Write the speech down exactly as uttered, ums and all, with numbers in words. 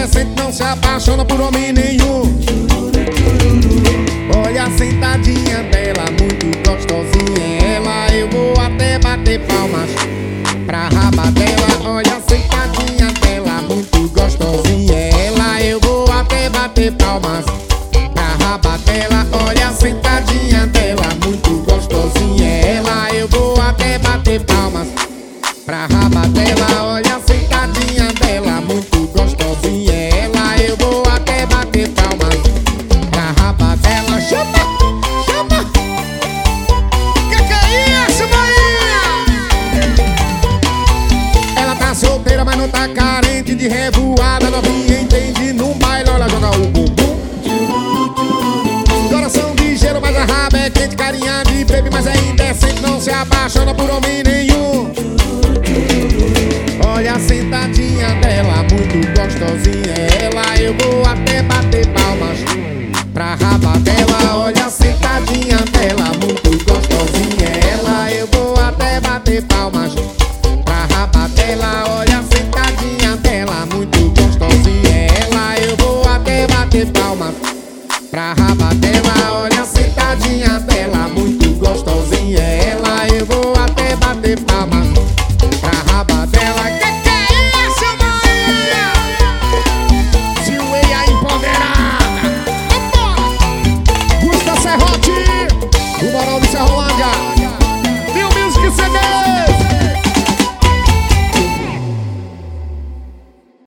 indecente não se apaixona por homem nenhum. Olha a sentadinha dela, muito gostosinha ela. Eu vou até bater palmas pra raba dela. Olha a sentadinha dela, muito gostosinha ela. Eu vou até bater palmas pra raba dela. Olha a sentadinha dela, muito gostosinha ela. Eu vou até bater palmas pra raba dela. Olha a sentadinha dela, muito gostosinha ela. Eu vou até bater palmas pra raba dela. Chama, chama. Que que é isso, Bahia? Ela tá solteira, mas não tá carente de revoada. Novinha entende num baile, olha, joga o bumbum. Coração de gelo, mas a raba é quente. Carinha de baby, mas é indecente. Não se apaixona por homem nenhum. Olha a sentadinha dela, muito gostosinha ela. Eu vou até bater palmas pra raba dela. Olha a sentadinha dela, muito gostosinha ela. Eu vou até bater palmas pra raba dela. Olha a sentadinha dela, muito gostosinha ela. Eu vou até bater palmas pra raba dela. Olha a sentadinha dela, muito gostosinha ela. Eu vou até bater palmas pra raba dela. Que que é isso, Bahia? Silveia empoderada. Vambora! Gusta Serrote, o Moral de Serrolândia. Viu Music C D?